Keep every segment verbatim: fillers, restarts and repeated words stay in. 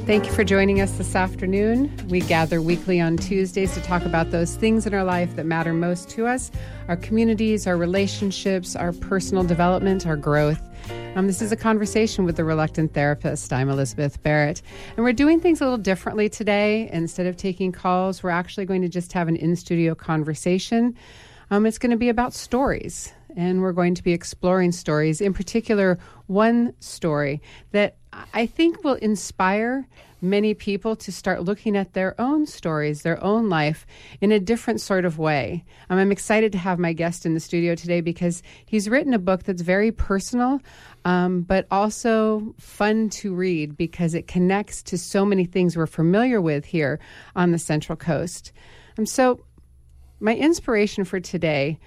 Thank you for joining us this afternoon. We gather weekly on Tuesdays to talk about those things in our life that matter most to us, our communities, our relationships, our personal development, our growth. Um, this is a conversation with the Reluctant Therapist. I'm Elizabeth Barrett. And we're doing things a little differently today. Instead of taking calls, we're actually going to just have an in-studio conversation. Um, it's going to be about stories. And we're going to be exploring stories, in particular, one story that I think will inspire many people to start looking at their own stories, their own life in a different sort of way. Um, I'm excited to have my guest in the studio today because he's written a book that's very personal, um, but also fun to read because it connects to so many things we're familiar with here on the Central Coast. Um, so my inspiration for today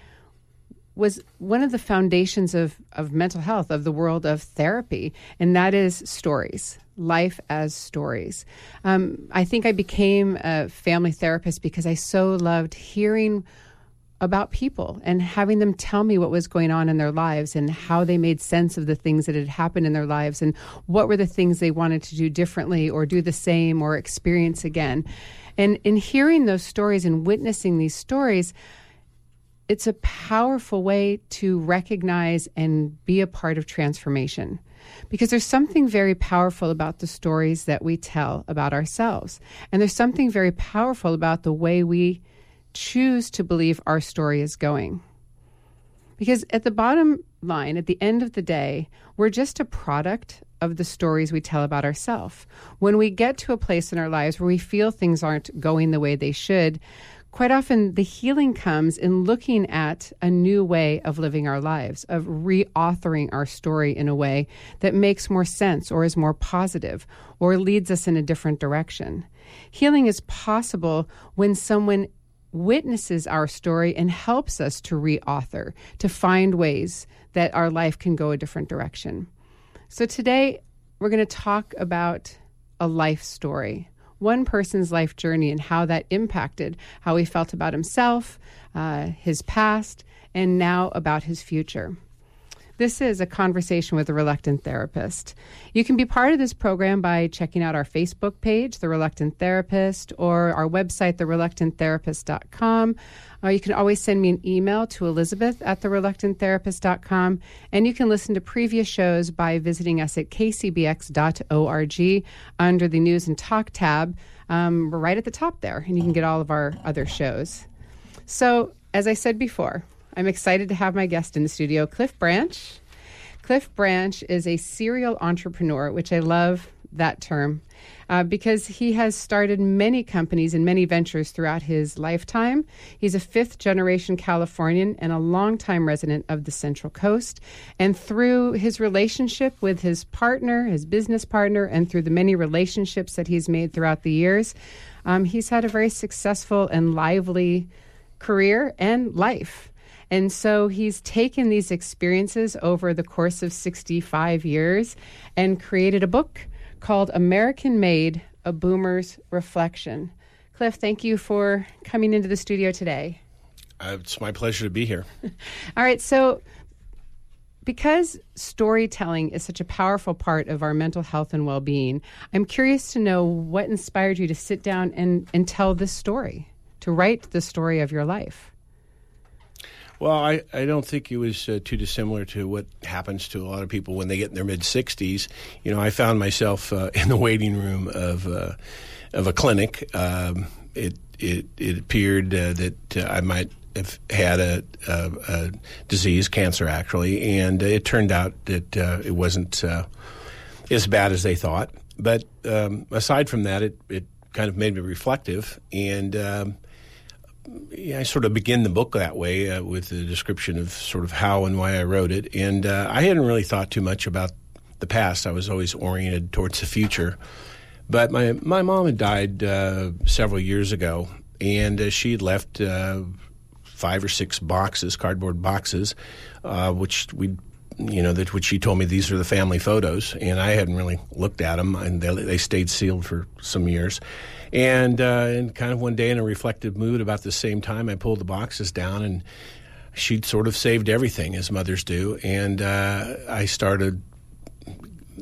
was one of the foundations of, of mental health, of the world of therapy, and that is stories, life as stories. Um, I think I became a family therapist because I so loved hearing about people and having them tell me what was going on in their lives and how they made sense of the things that had happened in their lives and what were the things they wanted to do differently or do the same or experience again. And in hearing those stories and witnessing these stories, it's a powerful way to recognize and be a part of transformation because there's something very powerful about the stories that we tell about ourselves. And there's something very powerful about the way we choose to believe our story is going. Because at the bottom line, at the end of the day, we're just a product of the stories we tell about ourselves. When we get to a place in our lives where we feel things aren't going the way they should, quite often, the healing comes in looking at a new way of living our lives, of reauthoring our story in a way that makes more sense or is more positive or leads us in a different direction. Healing is possible when someone witnesses our story and helps us to reauthor, to find ways that our life can go a different direction. So today, we're going to talk about a life story. One person's life journey and how that impacted how he felt about himself, uh, his past, and now about his future. This is a conversation with a Reluctant Therapist. You can be part of this program by checking out our Facebook page, The Reluctant Therapist, or our website, the reluctant therapist dot com. Uh, you can always send me an email to Elizabeth at the reluctant therapist dot com, and you can listen to previous shows by visiting us at k c b x dot org under the News and Talk tab. Um, we're right at the top there, and you can get all of our other shows. So, as I said before, I'm excited to have my guest in the studio, Cliff Branch. Cliff Branch is a serial entrepreneur, which I love that term, uh, because he has started many companies and many ventures throughout his lifetime. He's a fifth-generation Californian and a longtime resident of the Central Coast. And through his relationship with his partner, his business partner, and through the many relationships that he's made throughout the years, um, he's had a very successful and lively career and life. And so he's taken these experiences over the course of sixty-five years and created a book called American Made, A Boomer's Reflection. Cliff, thank you for coming into the studio today. Uh, it's my pleasure to be here. All right, so because storytelling is such a powerful part of our mental health and well-being, I'm curious to know what inspired you to sit down and, and tell this story, to write the story of your life. Well, I, I don't think it was uh, too dissimilar to what happens to a lot of people when they get in their mid-sixties. You know, I found myself uh, in the waiting room of uh, of a clinic. Um, it, it it appeared uh, that uh, I might have had a, a, a disease, cancer actually, and it turned out that uh, it wasn't uh, as bad as they thought. But um, aside from that, it, it kind of made me reflective, and um, Yeah, I sort of begin the book that way uh, with the description of sort of how and why I wrote it. And uh, I hadn't really thought too much about the past. I was always oriented towards the future. But my, my mom had died uh, several years ago, and uh, she had left uh, five or six boxes, cardboard boxes, uh, which we, you know, that which she told me these are the family photos. And I hadn't really looked at them, and they, they stayed sealed for some years. And, uh, and kind of one day in a reflective mood about the same time, I pulled the boxes down, and she'd sort of saved everything, as mothers do. And uh, I started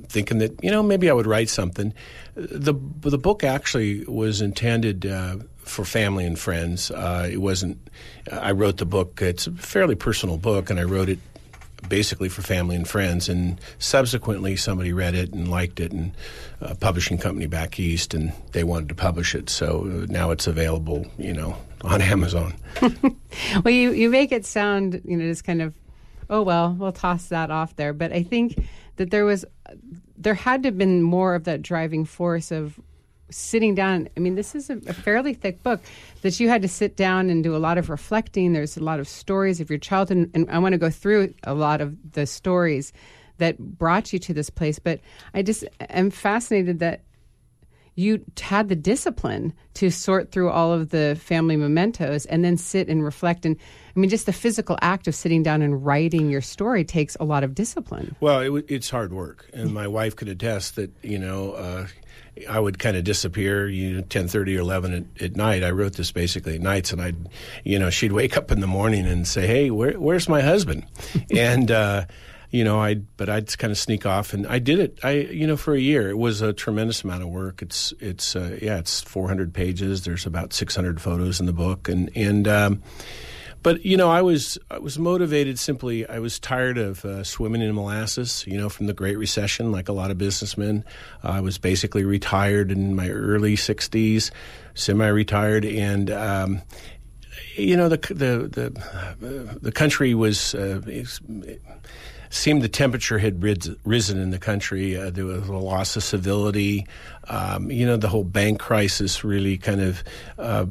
thinking that, you know, maybe I would write something. The the book actually was intended uh, for family and friends. Uh, it wasn't. I wrote the book. It's a fairly personal book, and I wrote it basically for family and friends. And subsequently, somebody read it and liked it, and a publishing company back east, and they wanted to publish it. So now it's available, you know, on Amazon. Well, you you make it sound, you know, just kind of, oh well, we'll toss that off there. But I think that there was, there had to have been more of that driving force of sitting down. I mean, this is a, a fairly thick book that you had to sit down and do a lot of reflecting. There's a lot of stories of your childhood, and, and I want to go through a lot of the stories that brought you to this place. But I just am fascinated that you had the discipline to sort through all of the family mementos and then sit and reflect. And I mean, just the physical act of sitting down and writing your story takes a lot of discipline. Well, it, it's hard work. And my wife could attest that, you know, uh, I would kind of disappear, you know, ten thirty or eleven at, at night. I wrote this basically at nights, and I'd, you know, she'd wake up in the morning and say, hey, where, where's my husband? and, uh, you know, I but I'd kind of sneak off, and I did it. I, you know, for a year. It was a tremendous amount of work. It's, it's, uh, yeah, it's four hundred pages. There's about six hundred photos in the book, and and. Um, But, you know, I was I was motivated simply. I was tired of uh, swimming in molasses, you know, from the Great Recession, like a lot of businessmen. Uh, I was basically retired in my early sixties, semi-retired, and, um, you know, the the the, the country was uh, it seemed the temperature had risen in the country. Uh, there was a loss of civility. Um, you know, the whole bank crisis really kind of Uh,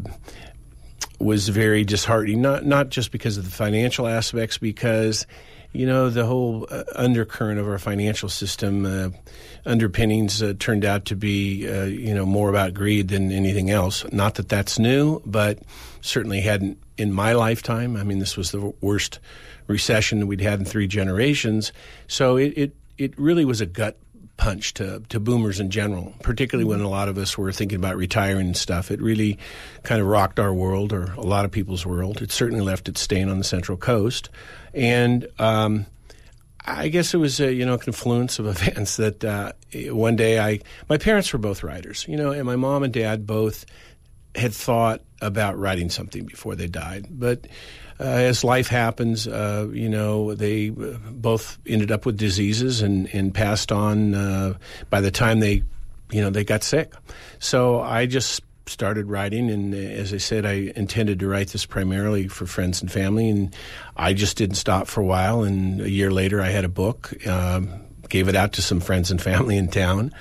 was very disheartening, not not just because of the financial aspects, because, you know, the whole uh, undercurrent of our financial system, uh, underpinnings uh, turned out to be, uh, you know, more about greed than anything else. Not that that's new, but certainly hadn't in my lifetime. I mean, this was the worst recession we'd had in three generations. So it, it, it really was a gut punch to, to boomers in general, particularly when a lot of us were thinking about retiring and stuff. It really kind of rocked our world, or a lot of people's world. It certainly left its stain on the Central Coast. And um, I guess it was a, you know, confluence of events that uh, one day I, my parents were both writers, you know, and my mom and dad both had thought about writing something before they died. But Uh, as life happens, uh, you know, they uh, both ended up with diseases and, and passed on uh, by the time they, you know, they got sick. So I just started writing, and as I said, I intended to write this primarily for friends and family, and I just didn't stop for a while. And a year later, I had a book, um, gave it out to some friends and family in town.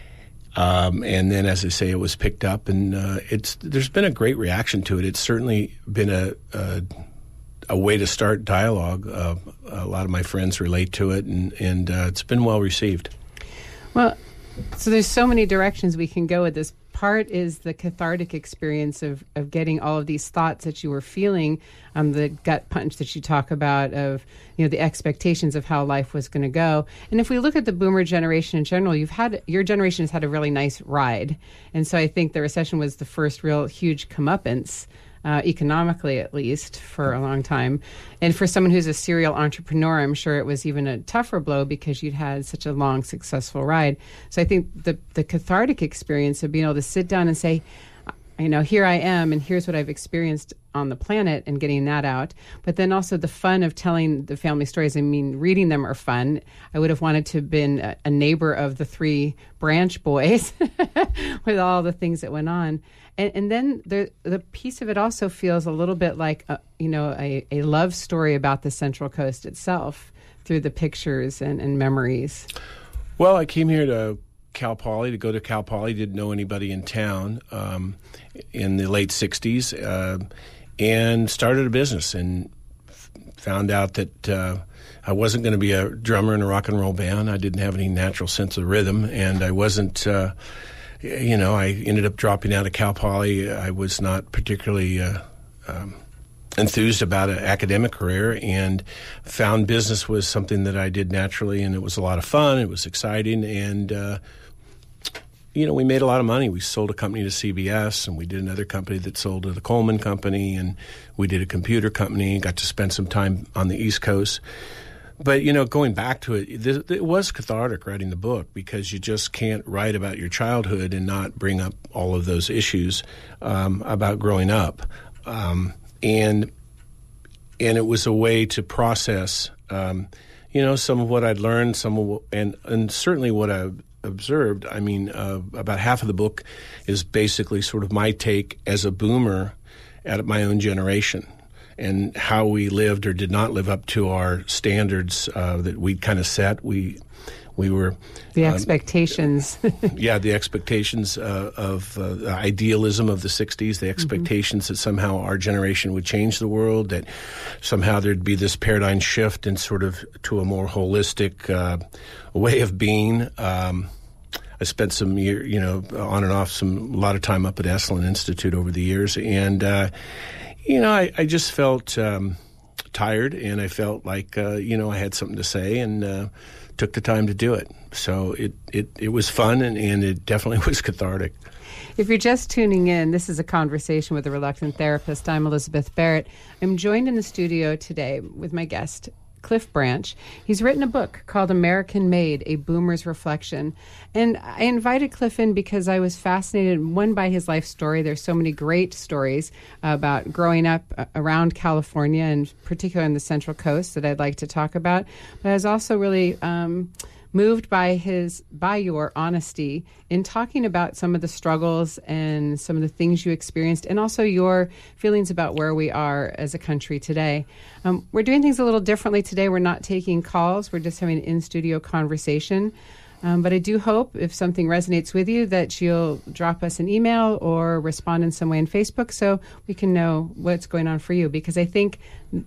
Um, and then, as I say, it was picked up, and uh, it's there's been a great reaction to it. It's certainly been a, a a way to start dialogue. Uh, a lot of my friends relate to it, and, and uh, it's been well received. Well, so there's so many directions we can go with this. Part is the cathartic experience of, of getting all of these thoughts that you were feeling, um, the gut punch that you talk about of, you know, the expectations of how life was going to go. And if we look at the boomer generation in general, you've had, your generation has had a really nice ride. And so I think the recession was the first real huge comeuppance, Uh, economically at least, for a long time. And for someone who's a serial entrepreneur, I'm sure it was even a tougher blow because you'd had such a long, successful ride. So I think the the cathartic experience of being able to sit down and say, you know, here I am, and here's what I've experienced on the planet, and getting that out. But then also the fun of telling the family stories. I mean, reading them are fun. I would have wanted to have been a, a neighbor of the three Branch boys with all the things that went on. And, and then the the piece of it also feels a little bit like, a, you know, a, a love story about the Central Coast itself through the pictures and, and memories. Well, I came here to Cal Poly, to go to Cal Poly. Didn't know anybody in town um, in the late sixties, uh, and started a business, and f- found out that uh, I wasn't going to be a drummer in a rock and roll band. I didn't have any natural sense of rhythm, and I wasn't... Uh, You know, I ended up dropping out of Cal Poly. I was not particularly uh, um, enthused about an academic career, and found business was something that I did naturally, and it was a lot of fun. It was exciting, and, uh, you know, we made a lot of money. We sold a company to C B S, and we did another company that sold to the Coleman Company, and we did a computer company, got to spend some time on the East Coast. but, you know, going back to it, it, it was cathartic writing the book because you just can't write about your childhood and not bring up all of those issues um, about growing up. Um, and and it was a way to process, um, you know, some of what I'd learned, some of what, and, and certainly what I observed. I mean, uh, about half of the book is basically sort of my take as a boomer at my own generation, and how we lived or did not live up to our standards uh, that we kind of set. We we were the um, expectations. yeah, the expectations uh, of uh, the idealism of the sixties. The expectations mm-hmm. that somehow our generation would change the world. That somehow there'd be this paradigm shift and sort of to a more holistic uh, way of being. Um, I spent some year, you know, on and off, some a lot of time up at Esalen Institute over the years, and. Uh, You know, I, I just felt um, tired, and I felt like, uh, you know, I had something to say, and uh, took the time to do it. So it, it, it was fun, and, and it definitely was cathartic. If you're just tuning in, this is a conversation with a reluctant therapist. I'm Elizabeth Barrett. I'm joined in the studio today with my guest, Cliff Branch. He's written a book called American Made, A Boomer's Reflection. And I invited Cliff in because I was fascinated, one, by his life story. There's so many great stories about growing up around California, and particularly on the Central Coast, that I'd like to talk about. But I was also really um, moved by his, by your honesty in talking about some of the struggles and some of the things you experienced, and also your feelings about where we are as a country today. Um, we're doing things a little differently today. We're not taking calls. We're just having an in-studio conversation. Um, but I do hope, if something resonates with you, that you'll drop us an email or respond in some way on Facebook so we can know what's going on for you. Because I think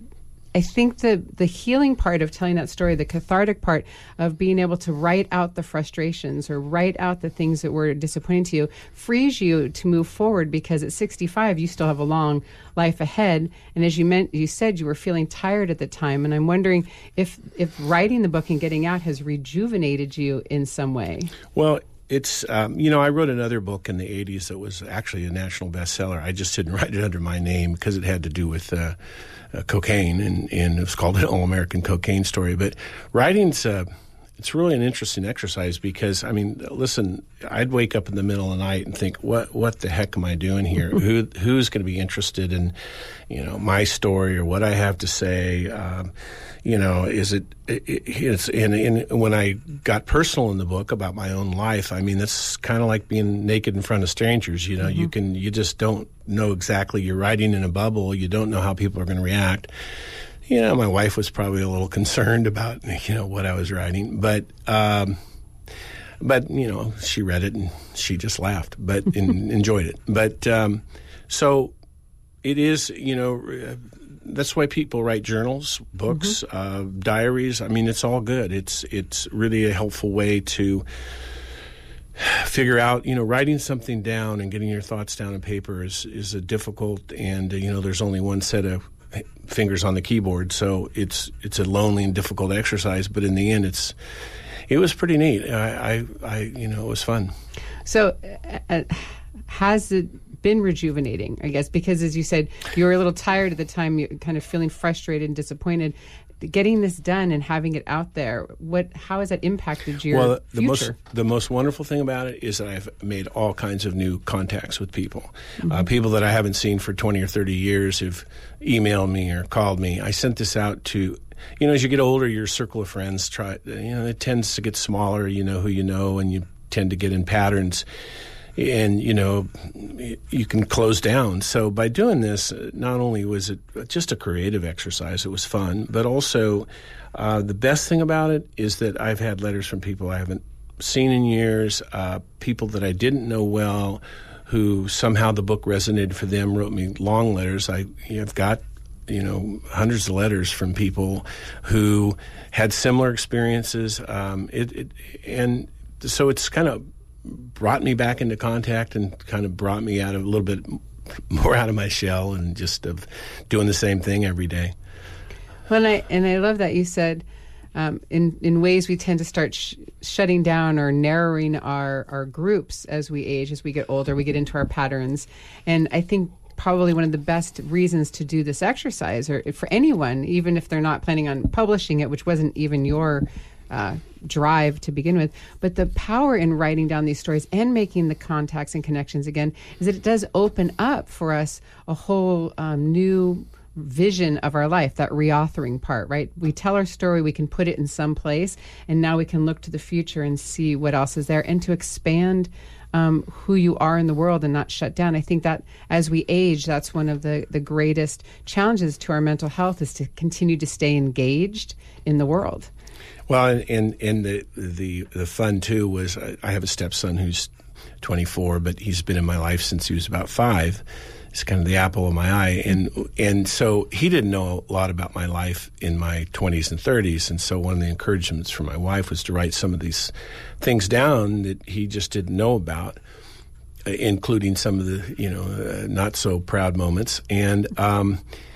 I think the, the healing part of telling that story, the cathartic part of being able to write out the frustrations or write out the things that were disappointing to you, frees you to move forward, because at sixty-five, you still have a long life ahead. And as you meant, you said you were feeling tired at the time. And I'm wondering if, if writing the book and getting out has rejuvenated you in some way. Well, It's, um, you know, I wrote another book in the eighties that was actually a national bestseller. I just didn't write it under my name because it had to do with uh, uh, cocaine, and, and it was called An All-American Cocaine Story. But writing's, uh, it's really an interesting exercise because, I mean, listen, I'd wake up in the middle of the night and think, what what the heck am I doing here? Who Who's going to be interested in, you know, my story or what I have to say? Um, You know, is it, it it's, and, and when I got personal in the book about my own life, I mean, that's kind of like being naked in front of strangers. You know, mm-hmm. you can, you just don't know exactly. You're writing in a bubble. You don't know how people are going to react. You know, my wife was probably a little concerned about, you know, what I was writing, but, um, but, you know, she read it and she just laughed, but and enjoyed it. But, um, so it is, you know, uh, that's why people write journals, books, mm-hmm. uh, diaries. I mean, it's all good. It's it's really a helpful way to figure out, you know, writing something down and getting your thoughts down on paper is, is a difficult, and, uh, you know, there's only one set of fingers on the keyboard. So it's it's a lonely and difficult exercise. But in the end, it's it was pretty neat. I, I, I you know, it was fun. So uh, has it been rejuvenating, I guess, because as you said, you were a little tired at the time, you kind of feeling frustrated and disappointed. Getting this done and having it out there, what how has that impacted your well, the future? most the most wonderful thing about it is that I've made all kinds of new contacts with people. Mm-hmm. Uh, people that I haven't seen for twenty or thirty years have emailed me or called me. I sent this out to, you know, as you get older, your circle of friends try, you know, it tends to get smaller. You know who you know, and you tend to get in patterns. And, you know, you can close down. So by doing this, not only was it just a creative exercise, it was fun, but also uh, the best thing about it is that I've had letters from people I haven't seen in years, uh, people that I didn't know well, who somehow the book resonated for them, wrote me long letters. I, I've got, you know, hundreds of letters from people who had similar experiences. Um, it, it and so it's kind of brought me back into contact and kind of brought me out of a little bit more out of my shell and just of doing the same thing every day. Well, and I, and I love that you said um, in, in ways we tend to start sh- shutting down or narrowing our, our groups as we age, as we get older, we get into our patterns. And I think probably one of the best reasons to do this exercise, or for anyone, even if they're not planning on publishing it, which wasn't even your uh, drive to begin with. But the power in writing down these stories and making the contacts and connections again is that it does open up for us a whole um, new vision of our life, that reauthoring part, right? We tell our story, we can put it in some place, and now we can look to the future and see what else is there, and to expand um, who you are in the world and not shut down. I think that as we age, that's one of the, the greatest challenges to our mental health, is to continue to stay engaged in the world. Well, and, and, and the, the, the fun, too, was I, I have a stepson who's twenty-four, but he's been in my life since he was about five. It's kind of the apple of my eye. And and so he didn't know a lot about my life in my twenties and thirties. And so one of the encouragements from my wife was to write some of these things down that he just didn't know about, uh, including some of the, you know, uh, not so proud moments. And um,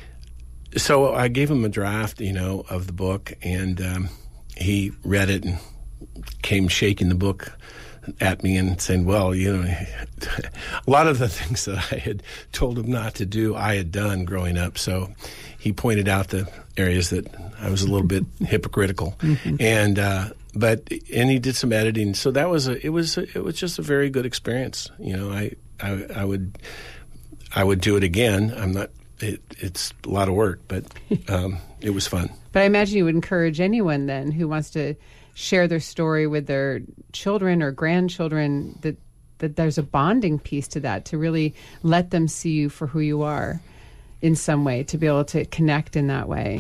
so I gave him a draft, you know, of the book, and um, he read it and came shaking the book at me and saying, well, you know, a lot of the things that I had told him not to do, I had done growing up. So he pointed out the areas that I was a little bit hypocritical. Mm-hmm. And, uh, but, and he did some editing. So that was a, it was, a, it was just a very good experience. You know, I, I, I would, I would do it again. I'm not, it, it's a lot of work, but, um, it was fun. But I imagine you would encourage anyone then who wants to share their story with their children or grandchildren, that that there's a bonding piece to that, to really let them see you for who you are in some way, to be able to connect in that way.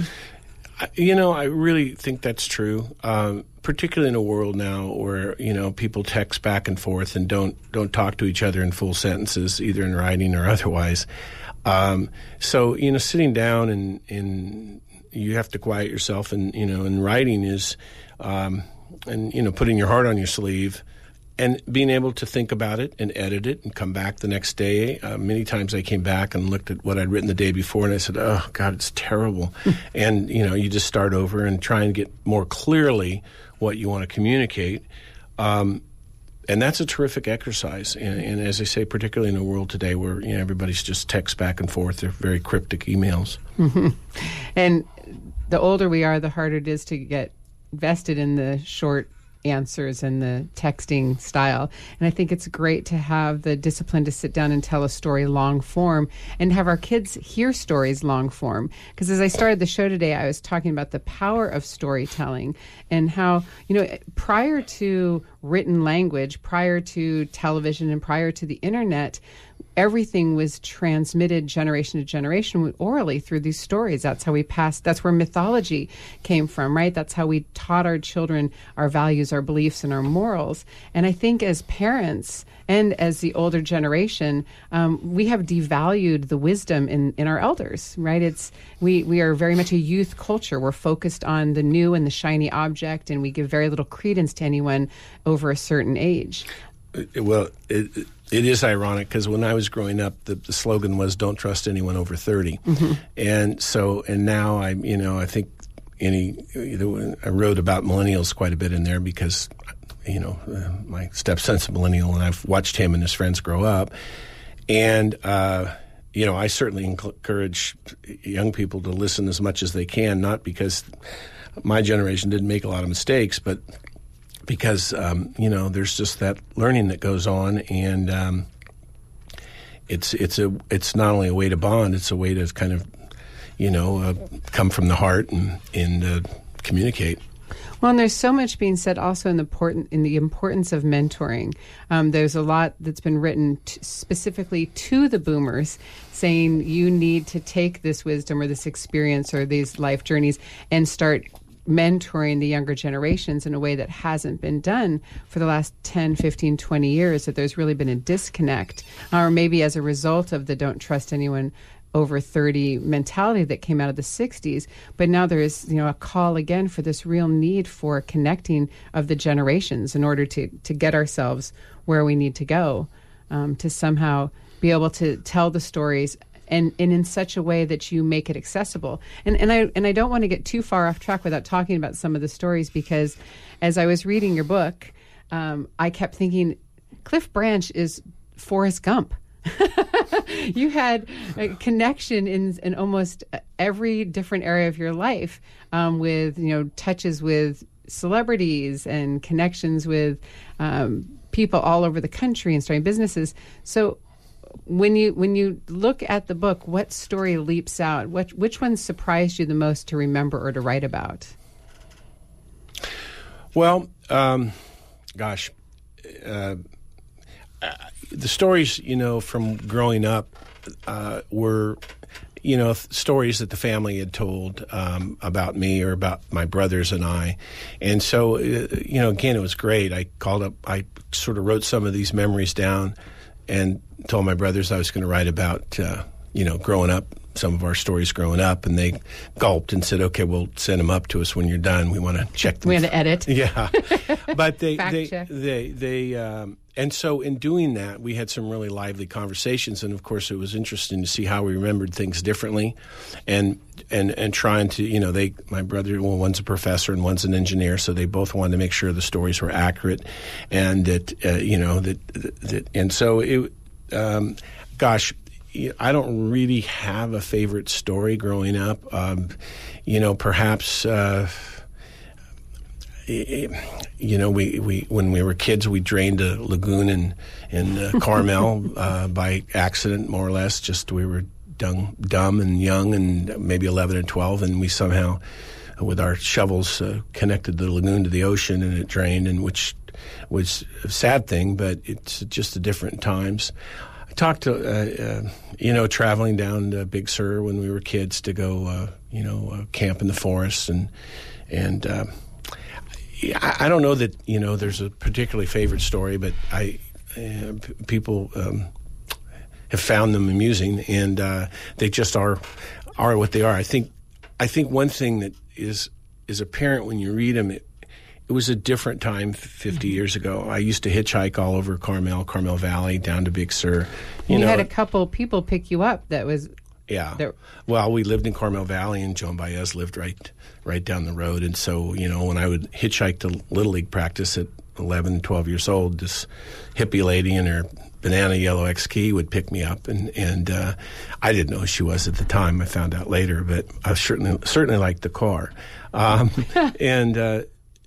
You know, I really think that's true, um, particularly in a world now where, you know, people text back and forth and don't don't talk to each other in full sentences, either in writing or otherwise. Um, so, you know, sitting down and, and you have to quiet yourself, and, you know, and writing is... Um, and, you know, putting your heart on your sleeve and being able to think about it and edit it and come back the next day. Uh, many times I came back and looked at what I'd written the day before, and I said, oh, God, it's terrible. And, you know, you just start over and try and get more clearly what you want to communicate. Um, and that's a terrific exercise. And, and as I say, particularly in a world today where, you know, everybody's just text back and forth. They're very cryptic emails. Mm-hmm. And the older we are, the harder it is to get vested in the short answers and the texting style. And I think it's great to have the discipline to sit down and tell a story long form, and have our kids hear stories long form. Because as I started the show today, I was talking about the power of storytelling, and how, you know, prior to written language, prior to television, and prior to the internet, everything was transmitted generation to generation orally through these stories. That's how we passed. That's where mythology came from, right? That's how we taught our children our values, our beliefs, and our morals. And I think as parents and as the older generation, um, we have devalued the wisdom in, in our elders, right? It's we, we are very much a youth culture. We're focused on the new and the shiny object, and we give very little credence to anyone over a certain age. Well, it, it is ironic, because when I was growing up, the, the slogan was "Don't trust anyone over thirty," mm-hmm. and so and now I, you know, I think any you know, I wrote about millennials quite a bit in there, because you know uh, my stepson's a millennial, and I've watched him and his friends grow up, and uh, you know I certainly encourage young people to listen as much as they can, not because my generation didn't make a lot of mistakes, but because, um, you know, there's just that learning that goes on, and um, it's it's a it's not only a way to bond, it's a way to kind of, you know, uh, come from the heart and, and uh, communicate. Well, and there's so much being said also in the important in the importance of mentoring. Um, there's a lot that's been written t- specifically to the boomers, saying you need to take this wisdom or this experience or these life journeys and start mentoring the younger generations in a way that hasn't been done for the last ten, fifteen, twenty years, that there's really been a disconnect, or maybe as a result of the don't trust anyone over thirty mentality that came out of the sixties. But now there's, you know, a call again for this real need for connecting of the generations in order to, to get ourselves where we need to go, um, to somehow be able to tell the stories And, and in such a way that you make it accessible. And and I and I don't want to get too far off track without talking about some of the stories, because as I was reading your book, um, I kept thinking, Cliff Branch is Forrest Gump. You had a connection in in almost every different area of your life, um, with you know touches with celebrities and connections with um, people all over the country and starting businesses. So, when you when you look at the book, what story leaps out? What which one surprised you the most to remember or to write about? Well, um, gosh. Uh, Uh, the stories, you know, from growing up uh, were, you know, th- stories that the family had told um, about me or about my brothers and I. And so, uh, you know, again, it was great. I called up, I sort of wrote some of these memories down and told my brothers I was going to write about, uh, you know, growing up, some of our stories growing up, and they gulped and said, okay, we'll send them up to us when you're done. We want to check them. We want to edit. Yeah. But they, Fact they, check. they, they, um, and so in doing that, we had some really lively conversations, and of course, it was interesting to see how we remembered things differently, and and and trying to, you know, they, my brother, well, one's a professor and one's an engineer, so they both wanted to make sure the stories were accurate, and that, uh, you know, that, that, and so it, um, gosh. I don't really have a favorite story growing up. Um, you know, perhaps, uh, you know, we, we when we were kids, we drained a lagoon in in uh, Carmel uh, by accident, more or less. Just we were dumb, dumb and young, and maybe eleven and twelve, and we somehow, with our shovels, uh, connected the lagoon to the ocean, and it drained, and which was a sad thing, but it's just the different times. Talked to, uh, uh, you know, traveling down to Big Sur when we were kids to go, uh, you know, uh, camp in the forest. And, and uh, I, I don't know that, you know, there's a particularly favorite story, but I, uh, p- people um, have found them amusing, and uh, they just are, are what they are. I think, I think one thing that is, is apparent when you read them, it, It was a different time fifty years ago. I used to hitchhike all over Carmel, Carmel Valley, down to Big Sur. You, you know, had a couple people pick you up that was... Yeah. That, well, we lived in Carmel Valley, and Joan Baez lived right right down the road. And so, you know, when I would hitchhike to Little League practice at eleven, twelve years old, this hippie lady in her banana yellow X-Key would pick me up. And, and uh, I didn't know who she was at the time. I found out later, but I certainly, certainly liked the car. Um, and... Uh,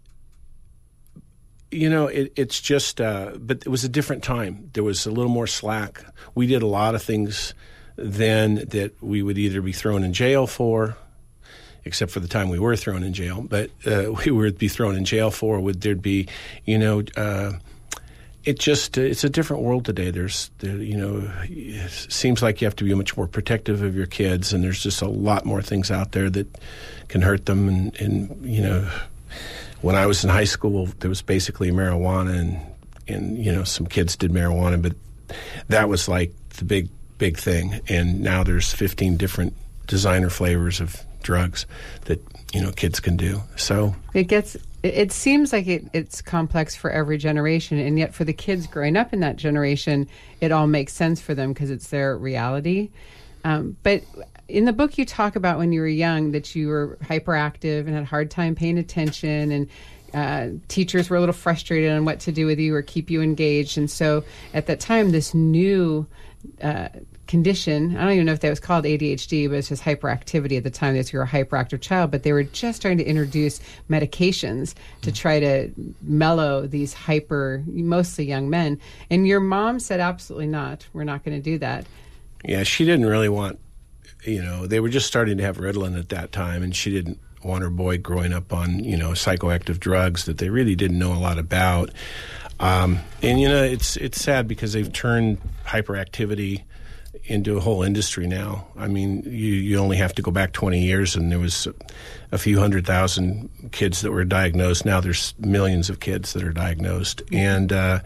You know, it, it's just, uh, but it was a different time. There was a little more slack. We did a lot of things then that we would either be thrown in jail for, except for the time we were thrown in jail, but uh, we would be thrown in jail for. Would there'd be, you know, uh, it just, uh, it's a different world today. There's, there, you know, it seems like you have to be much more protective of your kids, and there's just a lot more things out there that can hurt them, and, and you know, when I was in high school, there was basically marijuana, and, and, you know, some kids did marijuana, but that was like the big, big thing. And now there's fifteen different designer flavors of drugs that, you know, kids can do. So it gets, it seems like it, it's complex for every generation, and yet for the kids growing up in that generation, it all makes sense for them because it's their reality. Um, but in the book, you talk about when you were young that you were hyperactive and had a hard time paying attention, and uh, teachers were a little frustrated on what to do with you or keep you engaged. And so at that time, this new uh, condition, I don't even know if that was called A D H D, but it's just hyperactivity at the time, that you were a hyperactive child. But they were just trying to introduce medications to try to mellow these hyper, mostly young men. And your mom said, absolutely not. We're not going to do that. Yeah, she didn't really want... You know, they were just starting to have Ritalin at that time, and she didn't want her boy growing up on, you know, psychoactive drugs that they really didn't know a lot about. Um, and, you know, it's it's sad because they've turned hyperactivity into a whole industry now. I mean, you, you only have to go back twenty years, and there was a few hundred thousand kids that were diagnosed. Now there's millions of kids that are diagnosed. And, uh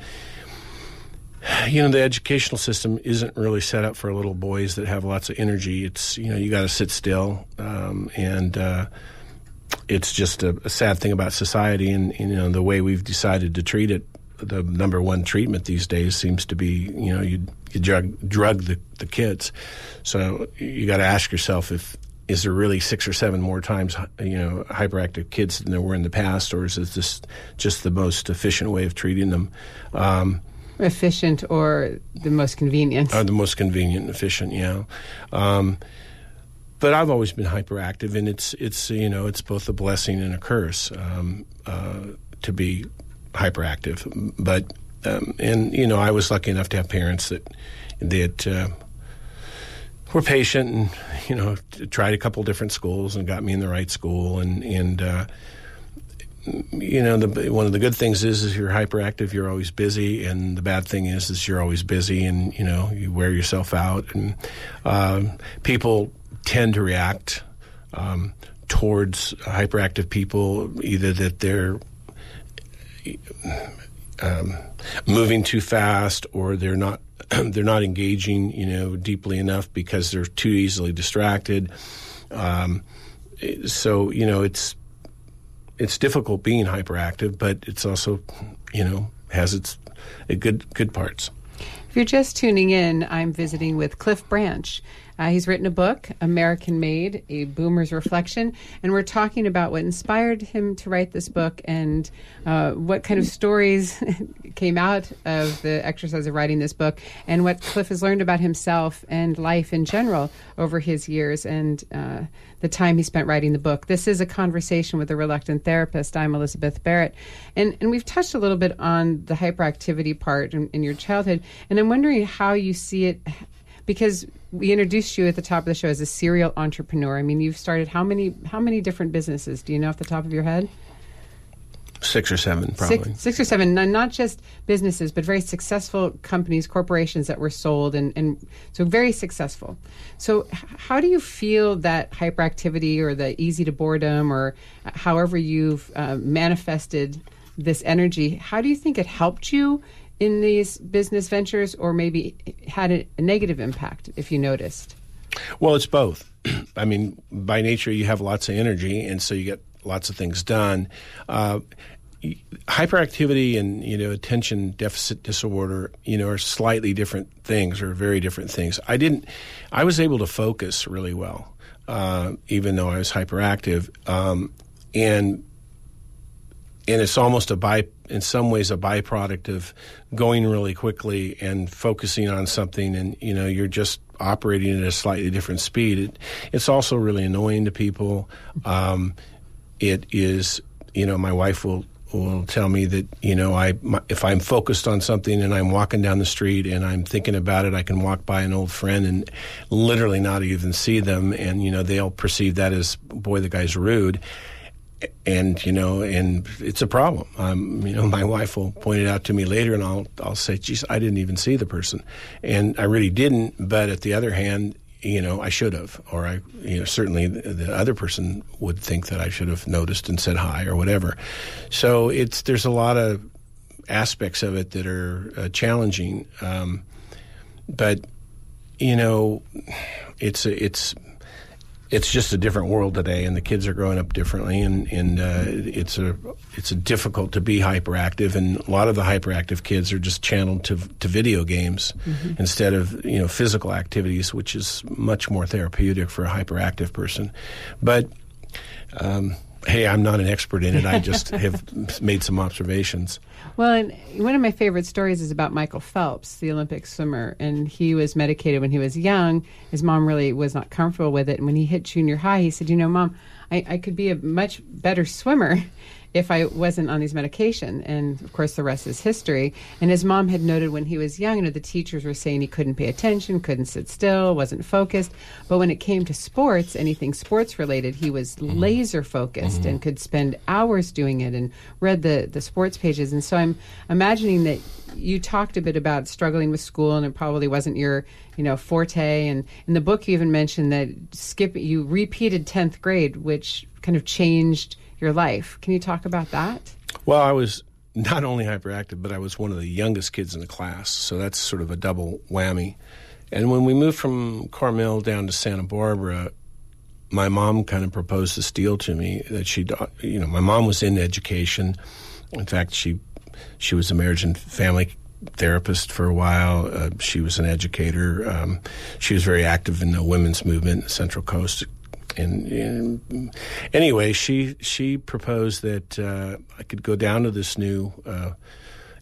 you know, the educational system isn't really set up for little boys that have lots of energy. It's, you know, you got to sit still, um, and uh, it's just a, a sad thing about society, and, you know, the way we've decided to treat it. The number one treatment these days seems to be, you know, you, you drug, drug the, the kids. So you got to ask yourself, if is there really six or seven more times, you know, hyperactive kids than there were in the past, or is this just the most efficient way of treating them? Um, Efficient or the most convenient? Are the most convenient and efficient, yeah. Um, but I've always been hyperactive, and it's it's you know it's both a blessing and a curse um, uh, to be hyperactive. But um, and you know I was lucky enough to have parents that that uh, were patient and you know tried a couple different schools and got me in the right school and and. Uh, You know, the, one of the good things is, is you're hyperactive, you're always busy, and the bad thing is, is you're always busy, and you know, you wear yourself out, and um, people tend to react um, towards hyperactive people, either that they're um, moving too fast, or they're not they're not engaging, you know, deeply enough because they're too easily distracted. Um, so you know, it's. It's difficult being hyperactive, but it's also, you know, has its uh, good good parts. If you're just tuning in, I'm visiting with Cliff Branch. Uh, he's written a book, American Made, A Boomer's Reflection, and we're talking about what inspired him to write this book and uh, what kind of stories came out of the exercise of writing this book and what Cliff has learned about himself and life in general over his years and uh, the time he spent writing the book. This is a conversation with a reluctant therapist. I'm Elizabeth Barrett. And, and we've touched a little bit on the hyperactivity part in, in your childhood, and I'm wondering how you see it, because we introduced you at the top of the show as a serial entrepreneur. I mean, you've started how many how many different businesses? Do you know off the top of your head? Six or seven, probably. Six, six or seven, not, not just businesses, but very successful companies, corporations that were sold, and, and so very successful. So h- how do you feel that hyperactivity or the easy to boredom or however you've uh, manifested this energy, how do you think it helped you in these business ventures, or maybe had a, a negative impact, if you noticed? Well, it's both. I mean, by nature, you have lots of energy, and so you get lots of things done. Uh, hyperactivity and, you know, attention deficit disorder, you know, are slightly different things, or very different things. I didn't, I was able to focus really well, uh, even though I was hyperactive. Um, and, and it's almost a by, in some ways, a byproduct of going really quickly and focusing on something, and, you know, you're just operating at a slightly different speed. It, it's also really annoying to people. Um, it is, you know, my wife will, will tell me that, you know, I, my, if I'm focused on something and I'm walking down the street and I'm thinking about it, I can walk by an old friend and literally not even see them. And, you know, they'll perceive that as, boy, the guy's rude. And, you know, and it's a problem. Um, you know, my wife will point it out to me later, and I'll I'll say, geez, I didn't even see the person. And I really didn't. But at the other hand, you know, I should have. Or I, you know, certainly the, the other person would think that I should have noticed and said hi or whatever. So it's there's a lot of aspects of it that are uh, challenging. Um, but, you know, it's a, it's... It's just a different world today, and the kids are growing up differently, and, and uh, it's a it's a difficult to be hyperactive, and a lot of the hyperactive kids are just channeled to to video games mm-hmm. instead of, you know, physical activities, which is much more therapeutic for a hyperactive person. But um, hey, I'm not an expert in it. I just have made some observations. Well, and one of my favorite stories is about Michael Phelps, the Olympic swimmer, and he was medicated when he was young. His mom really was not comfortable with it, and when he hit junior high, he said, you know, Mom, I, I could be a much better swimmer if I wasn't on these medication. And, of course, the rest is history. And his mom had noted when he was young, you know, the teachers were saying he couldn't pay attention, couldn't sit still, wasn't focused. But when it came to sports, anything sports-related, he was mm-hmm. laser-focused mm-hmm. and could spend hours doing it and read the, the sports pages. And so I'm imagining that you talked a bit about struggling with school, and it probably wasn't your, you know, forte. And in the book, you even mentioned that skip you repeated tenth grade, which kind of changed your life. Can you talk about that? Well, I was not only hyperactive, but I was one of the youngest kids in the class, so that's sort of a double whammy. And when we moved from Carmel down to Santa Barbara, my mom kind of proposed this deal to me that she, you know, my mom was in education. In fact, she she was a marriage and family therapist for a while. Uh, she was an educator. Um, she was very active in the women's movement in the Central Coast. And, and anyway, she she proposed that uh, I could go down to this new uh,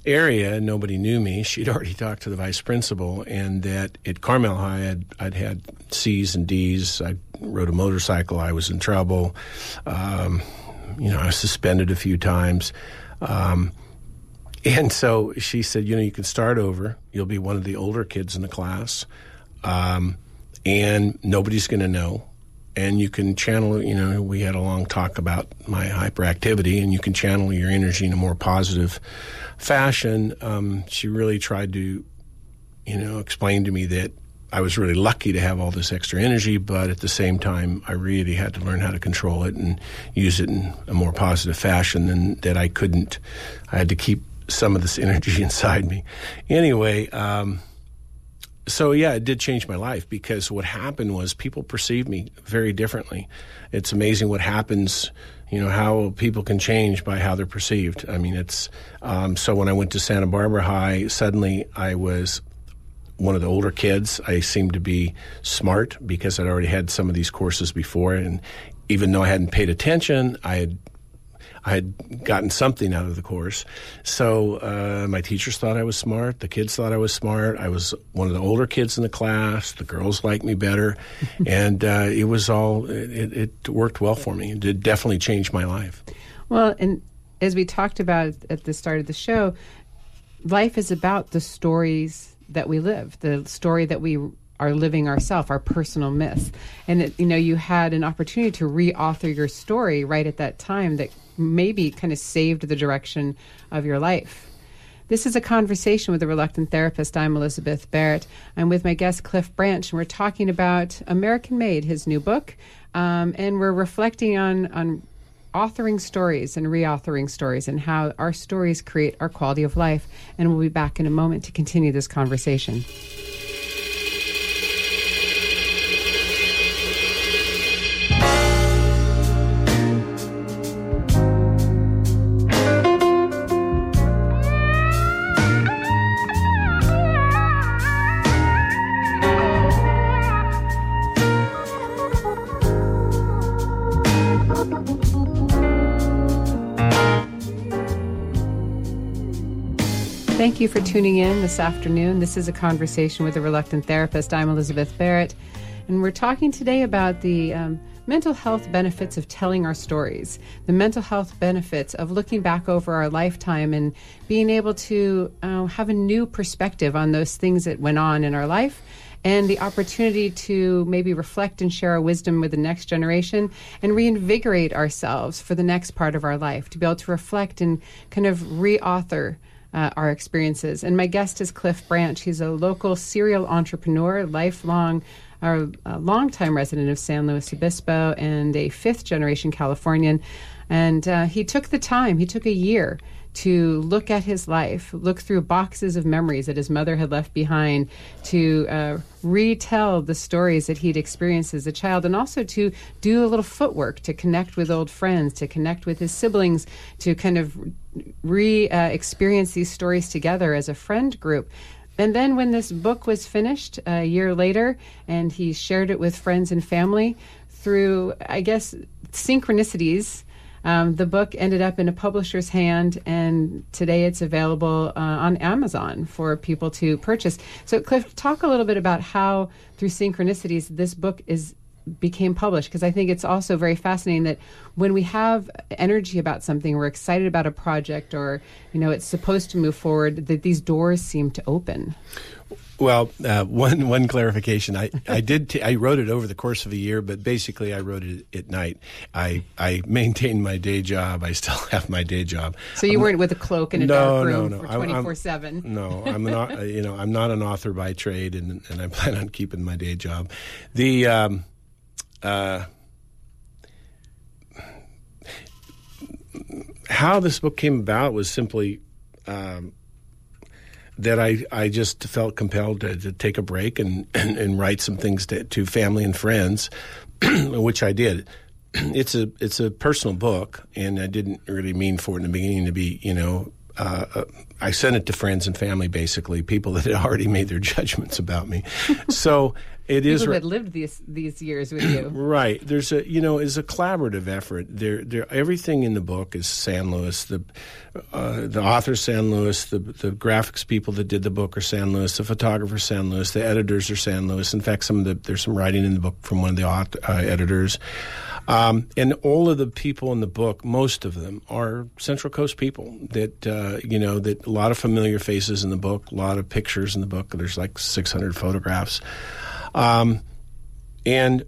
area, nobody knew me. She'd already talked to the vice principal, and that at Carmel High, I'd, I'd had C's and D's. I rode a motorcycle. I was in trouble. Um, you know, I was suspended a few times. Um, and so she said, you know, you can start over. You'll be one of the older kids in the class, um, and nobody's going to know. And you can channel, you know, we had a long talk about my hyperactivity, and you can channel your energy in a more positive fashion. Um, she really tried to, you know, explain to me that I was really lucky to have all this extra energy, but at the same time, I really had to learn how to control it and use it in a more positive fashion, and that I couldn't. I had to keep some of this energy inside me. Anyway, um, So, yeah, it did change my life, because what happened was people perceived me very differently. It's amazing what happens, you know, how people can change by how they're perceived. I mean, it's um, so when I went to Santa Barbara High, suddenly I was one of the older kids. I seemed to be smart because I'd already had some of these courses before. And even though I hadn't paid attention, I had I had gotten something out of the course. So uh, my teachers thought I was smart. The kids thought I was smart. I was one of the older kids in the class. The girls liked me better. and uh, it was all, it, it worked well for me. It did definitely change my life. Well, and as we talked about at the start of the show, life is about the stories that we live, the story that we are living ourselves, our personal myth. And, it, you know, you had an opportunity to re-author your story right at that time that maybe kind of saved the direction of your life. This is a conversation with the Reluctant Therapist. I'm Elizabeth Barrett. I'm with my guest, Cliff Branch, and we're talking about American Made, his new book, um, and we're reflecting on, on authoring stories and re-authoring stories and how our stories create our quality of life. And we'll be back in a moment to continue this conversation. Thank you for tuning in this afternoon. This is a conversation with a Reluctant Therapist. I'm Elizabeth Barrett, and we're talking today about the um, mental health benefits of telling our stories, the mental health benefits of looking back over our lifetime and being able to uh, have a new perspective on those things that went on in our life, and the opportunity to maybe reflect and share our wisdom with the next generation and reinvigorate ourselves for the next part of our life, to be able to reflect and kind of re-author Uh, our experiences. And my guest is Cliff Branch. He's a local serial entrepreneur, lifelong or a longtime resident of San Luis Obispo, and a fifth-generation Californian. And uh, he took the time, he took a year to look at his life, look through boxes of memories that his mother had left behind, to uh, retell the stories that he'd experienced as a child, and also to do a little footwork to connect with old friends, to connect with his siblings, to kind of re-experience uh, these stories together as a friend group. And then when this book was finished a year later, and he shared it with friends and family through, I guess, synchronicities, Um, the book ended up in a publisher's hand, and today it's available uh, on Amazon for people to purchase. So, Cliff, talk a little bit about how, through synchronicities, this book is became published, because I think it's also very fascinating that when we have energy about something, we're excited about a project, or, you know, it's supposed to move forward, that these doors seem to open. Well, uh, one one clarification. I I did t- I wrote it over the course of a year, but basically I wrote it at night. I I maintained my day job. I still have my day job. So you I'm, weren't with a cloak in a no, dark room no, no. for twenty-four seven. No, I'm not. You know, I'm not an author by trade, and and I plan on keeping my day job. The um, uh, how this book came about was simply. Um, that I, I just felt compelled to, to take a break and, and, and write some things to, to family and friends, which I did. It's a it's a personal book, and I didn't really mean for it in the beginning to be, you know, uh, uh, I sent it to friends and family, basically, people that had already made their judgments about me. So It people is who had lived these these years with you. Right. There's a you know it's a collaborative effort. There, there. Everything in the book is San Luis. The uh, the author San Luis. The the graphics people that did the book are San Luis. The photographer San Luis. The editors are San Luis. In fact, some of the there's some writing in the book from one of the author, uh, editors. Um, and all of the people in the book, most of them, are Central Coast people that, uh, you know, that a lot of familiar faces in the book, a lot of pictures in the book. There's like six hundred photographs. Um, and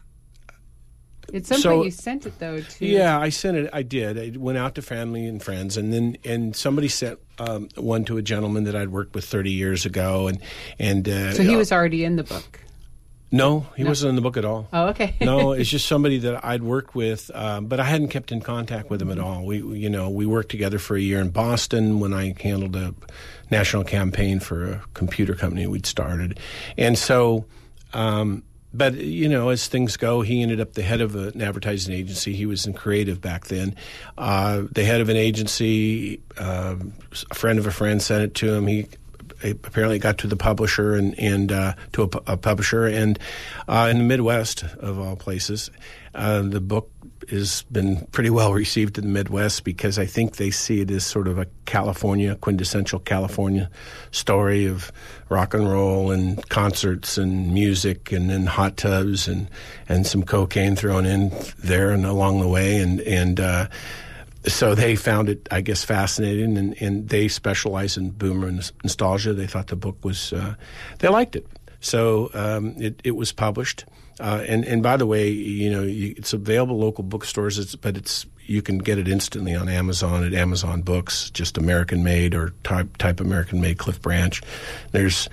at some so, point you sent it, though, to... Yeah, I sent it. I did. I went out to family and friends, and then and somebody sent um, one to a gentleman that I'd worked with thirty years ago. and and uh, So he was already in the book? No, he no. wasn't in the book at all. Oh, okay. No, it's just somebody that I'd worked with, um, but I hadn't kept in contact with him at all. We, we, you know, we worked together for a year in Boston when I handled a national campaign for a computer company we'd started, and so. Um, but you know, as things go, he ended up the head of an advertising agency. He was in creative back then. Uh, the head of an agency, uh, a friend of a friend sent it to him. He. Apparently got to the publisher and, and uh, to a, a publisher, and uh, in the Midwest of all places, uh, the book has been pretty well received in the Midwest because I think they see it as sort of a California, quintessential California story of rock and roll and concerts and music and then hot tubs and, and some cocaine thrown in there and along the way, and and uh, so they found it, I guess, fascinating, and, and they specialize in boomer nostalgia. They thought the book was, uh, they liked it. So um, it, it was published. Uh, and, and by the way, you know, you, it's available local bookstores, it's, but it's you can get it instantly on Amazon at Amazon Books, just American Made or type, type American Made Cliff Branch. There's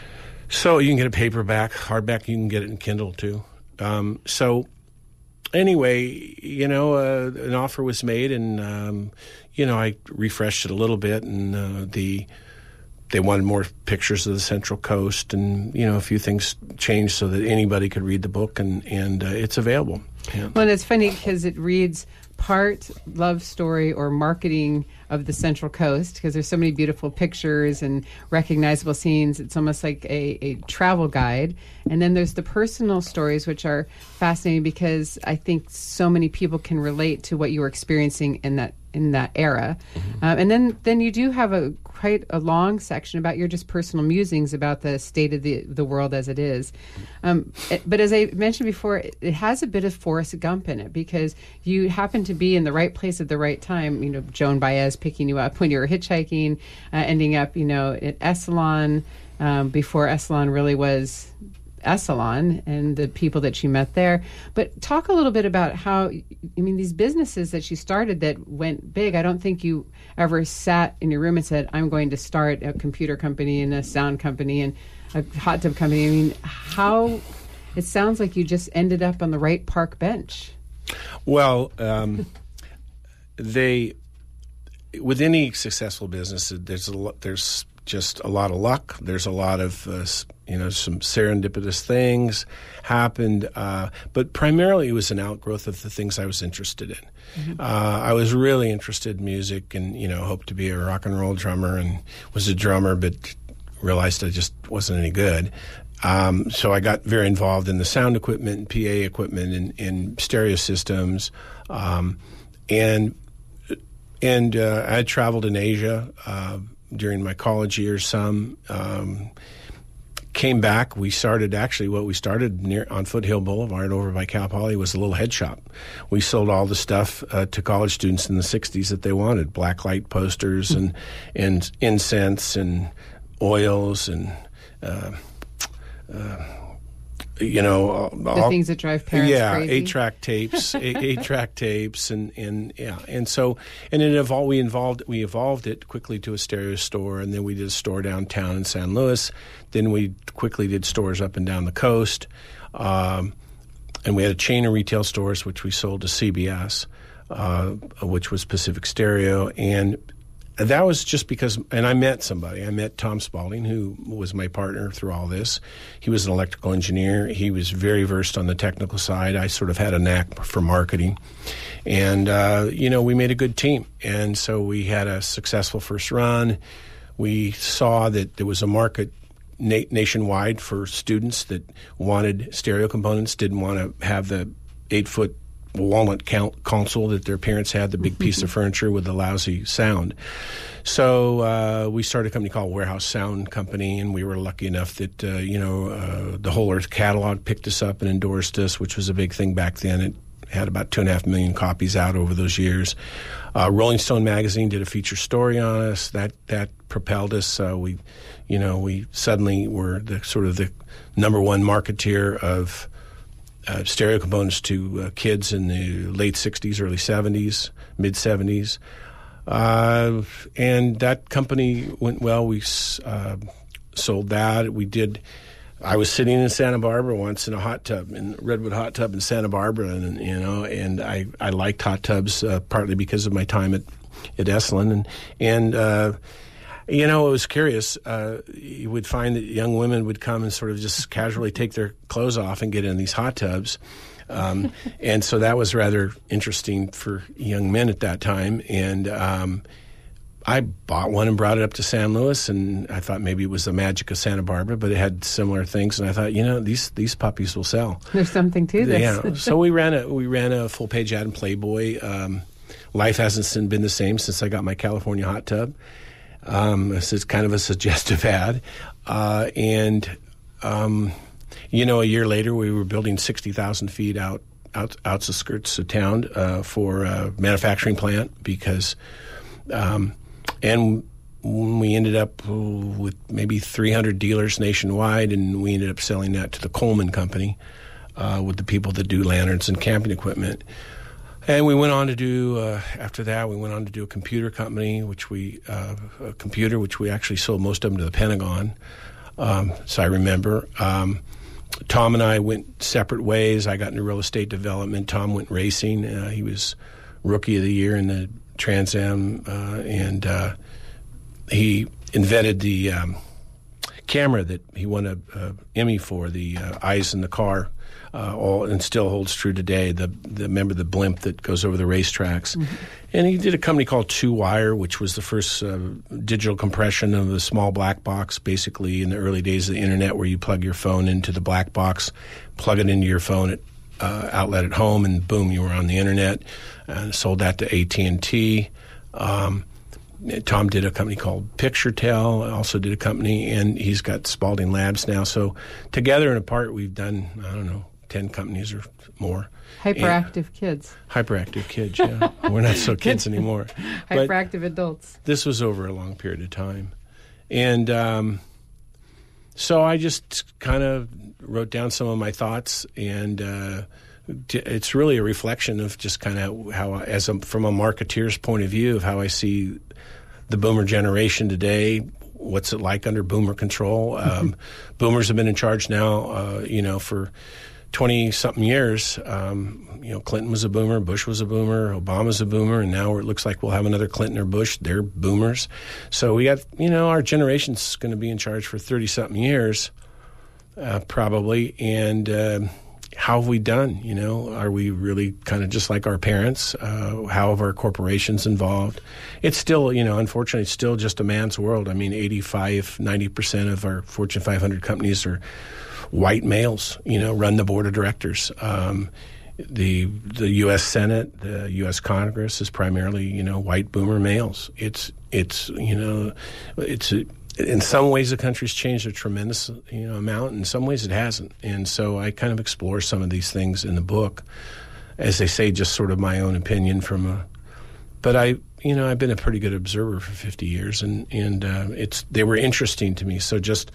so you can get a paperback, hardback. You can get it in Kindle too. Um, so. Anyway, you know, uh, an offer was made, and um, you know, I refreshed it a little bit, and uh, the they wanted more pictures of the Central Coast, and you know, a few things changed so that anybody could read the book, and and uh, it's available. Yeah. Well, and it's funny because it reads part love story or marketing of the Central Coast, because there's so many beautiful pictures and recognizable scenes. It's almost like a, a travel guide. And then there's the personal stories, which are fascinating because I think so many people can relate to what you were experiencing in that in that era. Mm-hmm. Um, and then, then you do have a quite a long section about your just personal musings about the state of the, the world as it is. Um, it, but as I mentioned before, it, it has a bit of Forrest Gump in it because you happen to be in the right place at the right time. You know, Joan Baez picking you up when you were hitchhiking, uh, ending up, you know, at Esalen, um, before Esalen really was Esalen, and the people that she met there. But talk a little bit about how, I mean, these businesses that she started that went big, I don't think you ever sat in your room and said, I'm going to start a computer company and a sound company and a hot tub company. I mean, how, it sounds like you just ended up on the right park bench. Well, um, they, with any successful business, there's a lot, there's just a lot of luck. There's a lot of, uh, you know, some serendipitous things happened. Uh, but primarily it was an outgrowth of the things I was interested in. Mm-hmm. Uh, I was really interested in music and, you know, hoped to be a rock and roll drummer and was a drummer, but realized I just wasn't any good. Um, so I got very involved in the sound equipment and P A equipment and, and stereo systems. Um, and and uh, I had traveled in Asia uh, during my college years some. Um, came back. We started, actually, what we started near on Foothill Boulevard over by Cal Poly was a little head shop. We sold all the stuff uh, to college students in the sixties that they wanted, blacklight posters and, and incense and oils and... Uh, Uh, you know, the all, things that drive parents yeah, crazy. eight-track tapes, eight, eight-track tapes, and, and yeah, and so and it evolved. We involved we evolved it quickly to a stereo store, and then we did a store downtown in San Luis. Then we quickly did stores up and down the coast, um, and we had a chain of retail stores which we sold to C B S, uh, which was Pacific Stereo, and. That was just because, and I met somebody. I met Tom Spalding, who was my partner through all this. He was an electrical engineer. He was very versed on the technical side. I sort of had a knack for marketing. And, uh, you know, we made a good team. And so we had a successful first run. We saw that there was a market na- nationwide for students that wanted stereo components, didn't want to have the eight-foot walnut count console that their parents had, the big piece of furniture with the lousy sound. So uh, we started a company called Warehouse Sound Company, and we were lucky enough that, uh, you know, uh, the Whole Earth catalog picked us up and endorsed us, which was a big thing back then. It had about two and a half million copies out over those years. Uh, Rolling Stone magazine did a feature story on us. That that propelled us. Uh, we, you know, we suddenly were the sort of the number one marketeer of Uh, stereo components to uh, kids in the late sixties, early seventies, mid seventies. Uh, and that company went well. We uh, sold that. We did. I was sitting in Santa Barbara once in a hot tub, in Redwood hot tub in Santa Barbara, and you know, and I, I liked hot tubs uh, partly because of my time at at Esalen, and and. Uh, You know, it was curious. Uh, you would find that young women would come and sort of just casually take their clothes off and get in these hot tubs. Um, and so that was rather interesting for young men at that time. And um, I bought one and brought it up to San Luis, and I thought maybe it was the magic of Santa Barbara, but it had similar things. And I thought, you know, these these puppies will sell. There's something to this. Yeah. So we ran a we ran a full page ad in Playboy. Um, life hasn't been the same since I got my California hot tub. Um, this is kind of a suggestive ad. Uh, and, um, you know, a year later, we were building sixty thousand feet out, out, out the skirts of town uh, for a manufacturing plant because, um, and we ended up with maybe three hundred dealers nationwide, and we ended up selling that to the Coleman Company uh, with the people that do lanterns and camping equipment. And we went on to do, uh, after that, we went on to do a computer company, which we, uh, a computer, which we actually sold most of them to the Pentagon. Um, so I remember. Um, Tom and I went separate ways. I got into real estate development. Tom went racing. Uh, he was Rookie of the Year in the Trans Am, uh, and uh, he invented the um, camera that he won a, a Emmy for, the uh, Eyes in the Car. Uh, all and still holds true today. The, the remember the blimp that goes over the racetracks, mm-hmm. And he did a company called Two Wire, which was the first uh, digital compression of a small black box, basically in the early days of the internet, where you plug your phone into the black box, plug it into your phone at uh, outlet at home, and boom, you were on the internet. Uh, sold that to A T and T. Um, Tom did a company called PictureTel, also did a company, and he's got Spalding Labs now. So together and apart, we've done, I don't know, ten companies or more. Hyperactive and kids. Hyperactive kids, yeah. We're not so kids anymore. Hyperactive but adults. This was over a long period of time. And um, so I just kind of wrote down some of my thoughts, and uh, it's really a reflection of just kind of how, I, as a, from a marketeer's point of view, of how I see the boomer generation today. What's it like under boomer control? Um, boomers have been in charge now, uh, you know, for twenty-something years. Um, you know, Clinton was a boomer, Bush was a boomer, Obama's a boomer, and now it looks like we'll have another Clinton or Bush. They're boomers. So we got, you know, our generation's going to be in charge for thirty-something years, uh, probably. And uh, how have we done? You know, are we really kind of just like our parents? Uh, how have our corporations involved? It's still, you know, unfortunately, it's still just a man's world. I mean, eighty-five, ninety percent of our Fortune five hundred companies are white males, you know, run the board of directors. Um, the the U S Senate, the U S Congress is primarily, you know, white boomer males. It's it's you know, it's a, in some ways the country's changed a tremendous you know amount. In some ways it hasn't, and so I kind of explore some of these things in the book, as they say, just sort of my own opinion from a. But I, you know, I've been a pretty good observer for fifty years, and and uh, it's they were interesting to me. So just.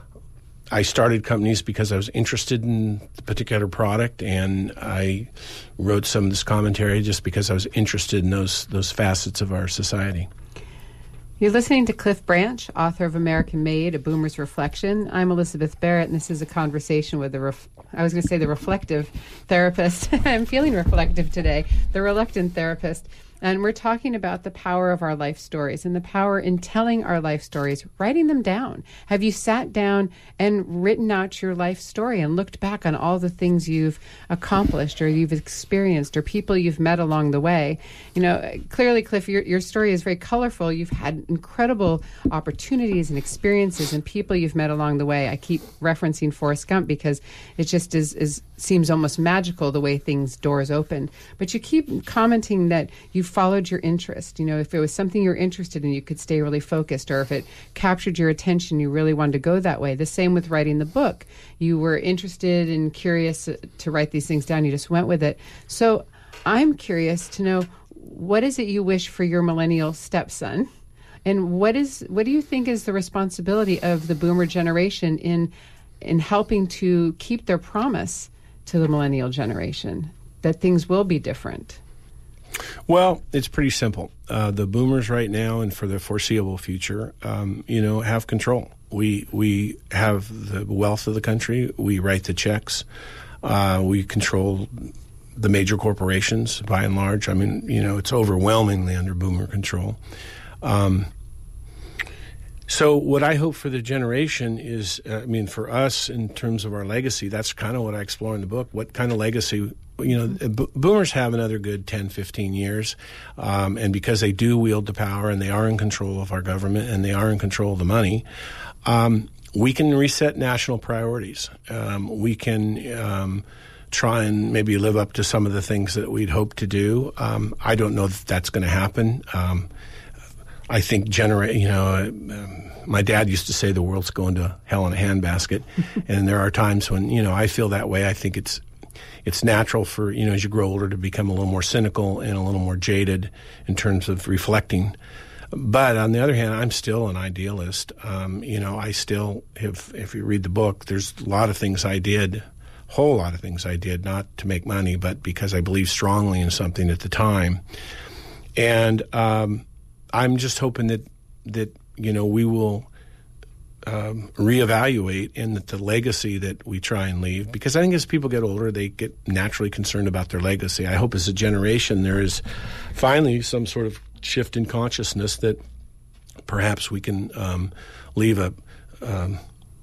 I started companies because I was interested in the particular product, and I wrote some of this commentary just because I was interested in those those facets of our society. You're listening to Cliff Branch, author of American Made, A Boomer's Reflection. I'm Elizabeth Barrett, and this is a conversation with the, ref- I was going to say the reflective therapist. I'm feeling reflective today. The reluctant therapist. And we're talking about the power of our life stories and the power in telling our life stories, writing them down. Have you sat down and written out your life story and looked back on all the things you've accomplished or you've experienced or people you've met along the way? You know, clearly, Cliff, your, your story is very colorful. You've had incredible opportunities and experiences and people you've met along the way. I keep referencing Forrest Gump because it just is, is seems almost magical the way things doors open. But you keep commenting that you followed your interest. You know, if it was something you're interested in, you could stay really focused, or if it captured your attention, you really wanted to go that way. The same with writing the book. You were interested and curious to write these things down. You just went with it. So I'm curious to know, what is it you wish for your millennial stepson? And what is what do you think is the responsibility of the boomer generation in in helping to keep their promise to the millennial generation, that things will be different? Well, it's pretty simple. Uh, the boomers right now and for the foreseeable future, um, you know, have control. We we have the wealth of the country. We write the checks. Uh, we control the major corporations by and large. I mean, you know, it's overwhelmingly under boomer control. Um, so what I hope for the generation is, uh, I mean, for us in terms of our legacy, that's kind of what I explore in the book. What kind of legacy, you know, b- boomers have another good ten, fifteen years. Um, and because they do wield the power and they are in control of our government and they are in control of the money, um, we can reset national priorities. Um, we can um, try and maybe live up to some of the things that we'd hope to do. Um, I don't know if that's going to happen. Um, I think, genera- you know, um, my dad used to say the world's going to hell in a handbasket. And there are times when, you know, I feel that way. I think it's it's natural for, you know, as you grow older to become a little more cynical and a little more jaded in terms of reflecting. But on the other hand, I'm still an idealist. Um, you know, I still have, if you read the book, there's a lot of things I did, whole lot of things I did, not to make money, but because I believed strongly in something at the time. And um I'm just hoping that, that you know, we will um, reevaluate and that the legacy that we try and leave, because I think as people get older, they get naturally concerned about their legacy. I hope as a generation there is finally some sort of shift in consciousness that perhaps we can um, leave a, um,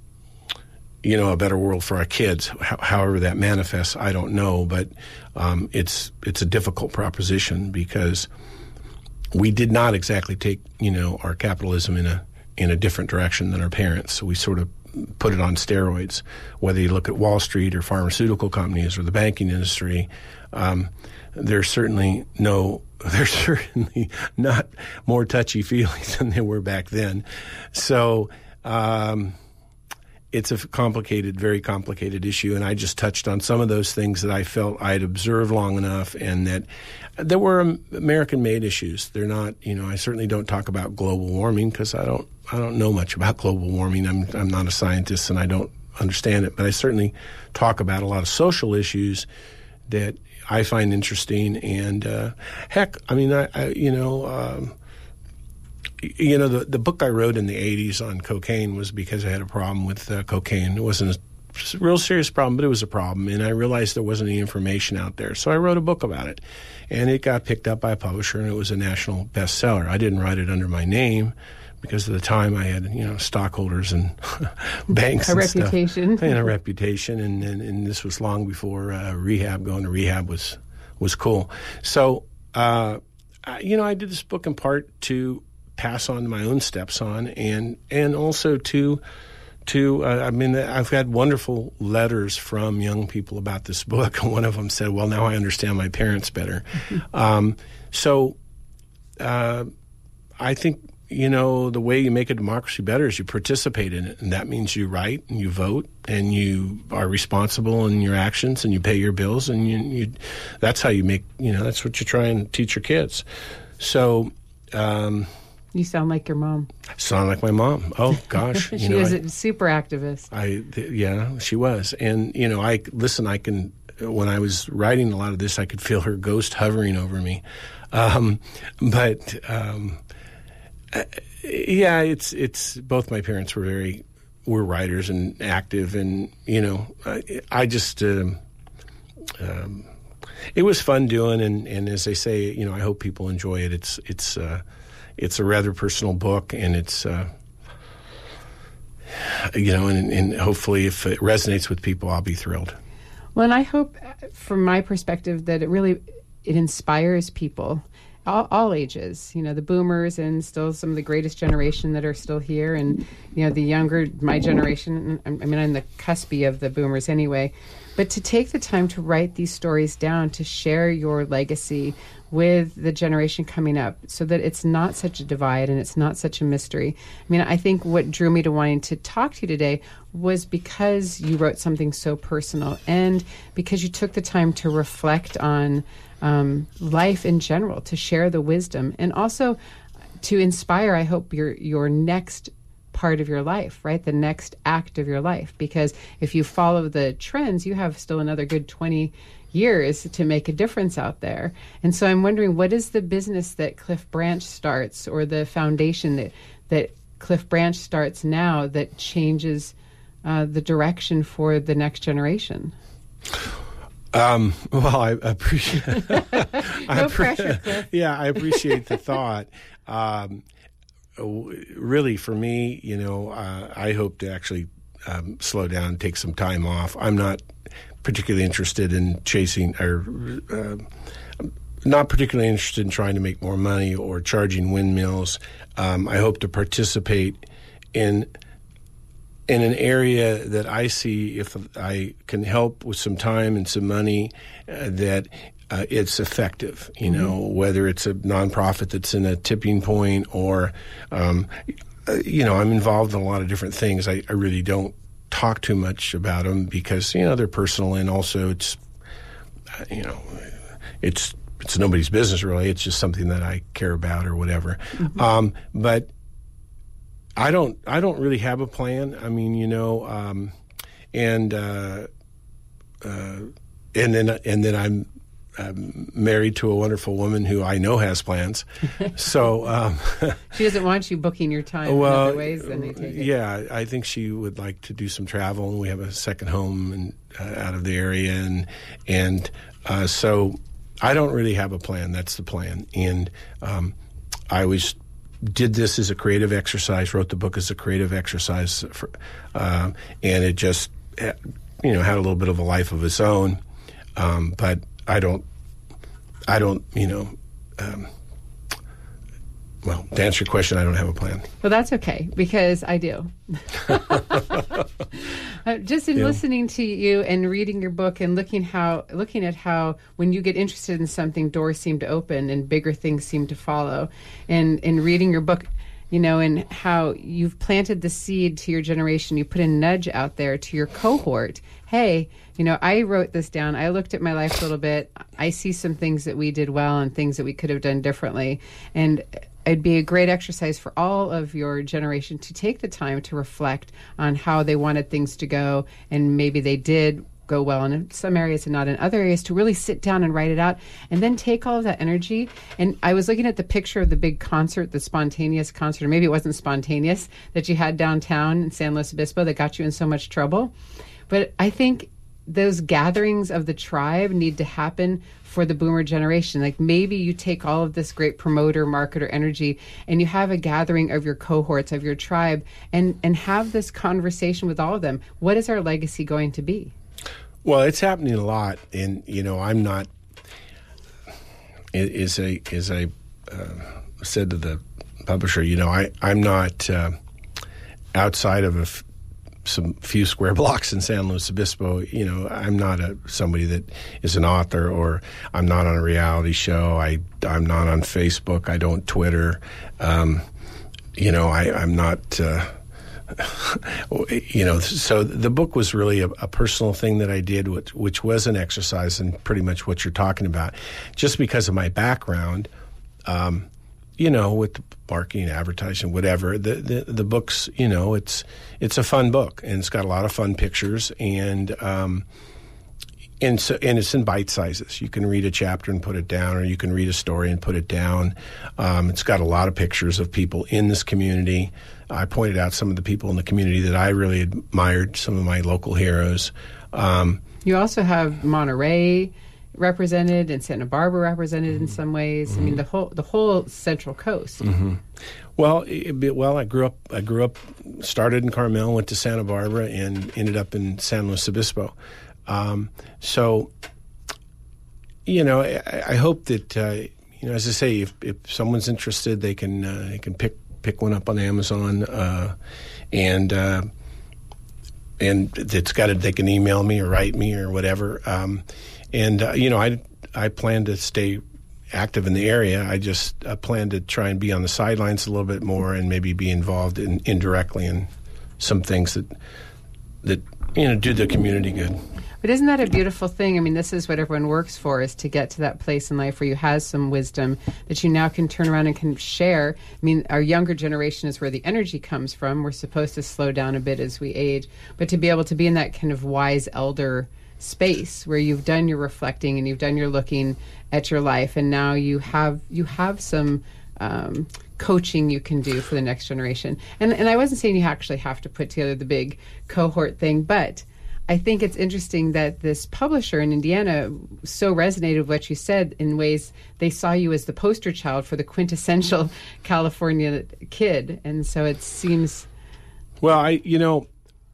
you know, a better world for our kids. H- however that manifests, I don't know, but um, it's it's a difficult proposition because we did not exactly take, you know, our capitalism in a in a different direction than our parents. So we sort of put it on steroids. Whether you look at Wall Street or pharmaceutical companies or the banking industry, um, there's certainly no, there's certainly not more touchy feelings than they were back then. So um, it's a complicated, very complicated issue, and I just touched on some of those things that I felt I'd observed long enough, and that there were American-made issues. They're not, you know, I certainly don't talk about global warming because I don't, I don't know much about global warming. I'm, I'm not a scientist and I don't understand it, but I certainly talk about a lot of social issues that I find interesting. And uh, heck, I mean, I, I you know. Um, You know, the, the book I wrote in the eighties on cocaine was because I had a problem with uh, cocaine. It wasn't a real serious problem, but it was a problem. And I realized there wasn't any information out there. So I wrote a book about it. And it got picked up by a publisher, and it was a national bestseller. I didn't write it under my name because at the time I had, you know, stockholders and banks a and reputation. stuff. And a reputation. And, and, and this was long before uh, rehab. Going to rehab was, was cool. So, uh, I, you know, I did this book in part to pass on my own stepson, and and also to to uh, I mean, I've had wonderful letters from young people about this book. One of them said, "Well, now I understand my parents better." Mm-hmm. Um, so uh, I think, you know, the way you make a democracy better is you participate in it, and that means you write and you vote and you are responsible in your actions and you pay your bills, and you, you that's how you make, you know, that's what you try and teach your kids. So. Um, You sound like your mom. Sound like my mom. Oh, gosh. she you know, was I, a super activist. I, th- yeah, she was. And, you know, I, listen, I can, when I was writing a lot of this, I could feel her ghost hovering over me. Um, but, um, uh, yeah, it's, it's, both my parents were very, were writers and active. And, you know, I, I just, uh, um, it was fun doing, and, and as I say, you know, I hope people enjoy it. It's it's uh, it's a rather personal book, and it's uh, you know, and, and hopefully, if it resonates with people, I'll be thrilled. Well, and I hope, from my perspective, that it really it inspires people, all, all ages. You know, the boomers and still some of the greatest generation that are still here, and you know, the younger, my generation. I mean, I'm the cuspy of the boomers anyway. But to take the time to write these stories down, to share your legacy with the generation coming up, so that it's not such a divide and it's not such a mystery. I mean, I think what drew me to wanting to talk to you today was because you wrote something so personal, and because you took the time to reflect on um, life in general, to share the wisdom, and also to inspire, I hope, your your next part of your life, right? The next act of your life. Because if you follow the trends, you have still another good twenty years to make a difference out there. And so I'm wondering, what is the business that Cliff Branch starts, or the foundation that, that Cliff Branch starts now, that changes uh, the direction for the next generation? Um, well, I appreciate no I appre- pressure, Cliff. Yeah, I appreciate the thought. Um, really, for me, you know, uh, I hope to actually um, slow down, take some time off. I'm not particularly interested in chasing, or uh, not particularly interested in trying to make more money or charging windmills. Um, I hope to participate in in an area that I see, if I can help with some time and some money, uh, that Uh, it's effective, you know, mm-hmm. whether it's a nonprofit that's in a tipping point, or, um, uh, you know, I'm involved in a lot of different things. I, I really don't talk too much about them because, you know, they're personal, and also it's, uh, you know, it's it's nobody's business really. It's just something that I care about or whatever. Mm-hmm. Um, but I don't I don't really have a plan. I mean, you know, um, and uh, uh, and then and then I'm. I'm married to a wonderful woman who I know has plans. So um, she doesn't want you booking your time well, in other ways. Then they take it. Yeah, I think she would like to do some travel, and we have a second home and uh, out of the area, and and uh, so I don't really have a plan. That's the plan, and um, I was did this as a creative exercise. Wrote the book as a creative exercise, for, uh, and it just you know had a little bit of a life of its own, um, but. I don't, I don't, you know, um, well, to answer your question, I don't have a plan. Well, that's okay, because I do. uh, just in yeah. listening to you and reading your book and looking how, looking at how when you get interested in something, doors seem to open and bigger things seem to follow. And in reading your book, you know, and how you've planted the seed to your generation, you put a nudge out there to your cohort. Hey, you know, I wrote this down. I looked at my life a little bit. I see some things that we did well and things that we could have done differently. And it'd be a great exercise for all of your generation to take the time to reflect on how they wanted things to go, and maybe they did go well in some areas and not in other areas, to really sit down and write it out, and then take all of that energy. And I was looking at the picture of the big concert, the spontaneous concert, or maybe it wasn't spontaneous, that you had downtown in San Luis Obispo that got you in so much trouble. But I think those gatherings of the tribe need to happen for the boomer generation. Like, maybe you take all of this great promoter, marketer energy, and you have a gathering of your cohorts, of your tribe, and, and have this conversation with all of them. What is our legacy going to be? Well, it's happening a lot, and you know, I'm not. As I as I uh, said to the publisher, you know, I I'm not uh, outside of a f- some few square blocks in San Luis Obispo. You know, I'm not a somebody that is an author, or I'm not on a reality show. I I'm not on Facebook. I don't Twitter. Um, you know, I I'm not. Uh, you know, so the book was really a, a personal thing that I did, which, which was an exercise in pretty much what you're talking about. Just because of my background, um, you know, with the marketing, advertising, whatever, the, the the book's, you know, it's it's a fun book, and it's got a lot of fun pictures, and um, and so and it's in bite sizes. You can read a chapter and put it down, or you can read a story and put it down. Um, it's got a lot of pictures of people in this community. I pointed out some of the people in the community that I really admired, some of my local heroes. Um, you also have Monterey, represented and Santa Barbara represented mm-hmm. in some ways. Mm-hmm. I mean, the whole the whole Central Coast. Mm-hmm. Well, it, well, I grew up. I grew up, started in Carmel, went to Santa Barbara, and ended up in San Luis Obispo. Um, so, you know, I, I hope that uh, you know, as I say, if, if someone's interested, they can uh, they can pick pick one up on Amazon, uh, and uh, and it's got it. They can email me or write me or whatever. Um, and uh, you know, I I plan to stay active in the area. I just uh, plan to try and be on the sidelines a little bit more and maybe be involved in, indirectly in some things that that you know do the community good. But isn't that a beautiful thing? I mean, this is what everyone works for, is to get to that place in life where you have some wisdom that you now can turn around and can share. I mean, our younger generation is where the energy comes from. We're supposed to slow down a bit as we age. But to be able to be in that kind of wise elder space where you've done your reflecting and you've done your looking at your life, and now you have you have some um, coaching you can do for the next generation. And and I wasn't saying you actually have to put together the big cohort thing, but I think it's interesting that this publisher in Indiana so resonated with what you said in ways they saw you as the poster child for the quintessential California kid. And so it seems... Well, I, you know,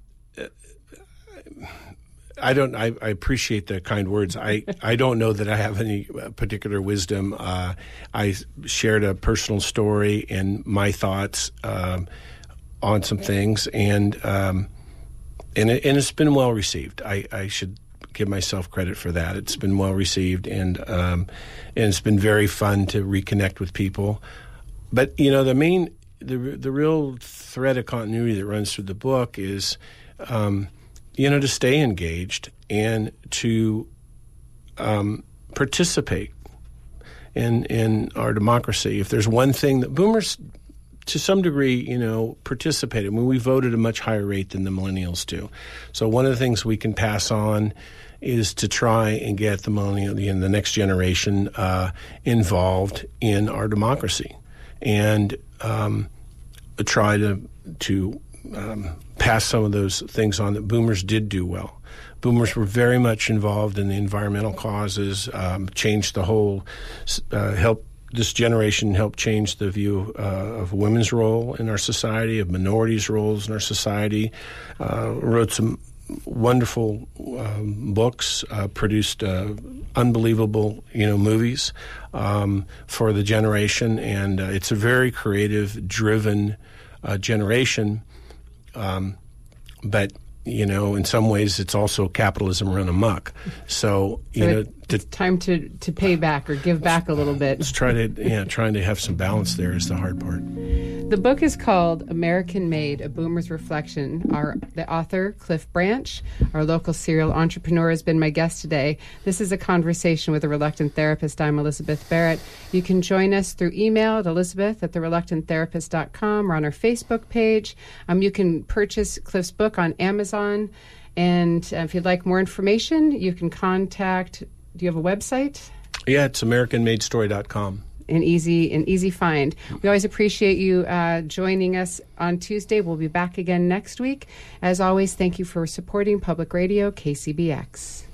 I don't, I, I appreciate the kind words. I, I don't know that I have any particular wisdom. Uh, I shared a personal story and my thoughts um, on some things, and um And, it, and it's been well received. I, I should give myself credit for that. It's been well received, and um, and it's been very fun to reconnect with people. But you know, the main, the the real thread of continuity that runs through the book is, um, you know, to stay engaged and to um, participate in in our democracy. If there's one thing that boomers, to some degree, you know, participated. I mean, we voted at a much higher rate than the millennials do. So one of the things we can pass on is to try and get the millennial, the, the next generation uh, involved in our democracy, and um, try to to um, pass some of those things on that boomers did do well. Boomers were very much involved in the environmental causes, um, changed the whole, uh, helped. This generation helped change the view uh, of women's role in our society, of minorities' roles in our society. Uh, wrote some wonderful um, books, uh, produced uh, unbelievable, you know, movies um, for the generation, and uh, it's a very creative, driven uh, generation. Um, but you know, in some ways, it's also capitalism run amok. So, you so know, it, it's time to, to pay back or give back a little bit. Let's try to, yeah, trying to have some balance there is the hard part. The book is called American Made, A Boomer's Reflection. Our the author, Cliff Branch, our local serial entrepreneur, has been my guest today. This is a conversation with a reluctant therapist. I'm Elizabeth Barrett. You can join us through email at elizabeth at the reluctant therapist dot com or on our Facebook page. Um, you can purchase Cliff's book on Amazon. And uh, if you'd like more information, you can contact, do you have a website? Yeah, it's american made story dot com. An easy, an easy find. We always appreciate you uh, joining us on Tuesday. We'll be back again next week. As always, thank you for supporting Public Radio, K C B X.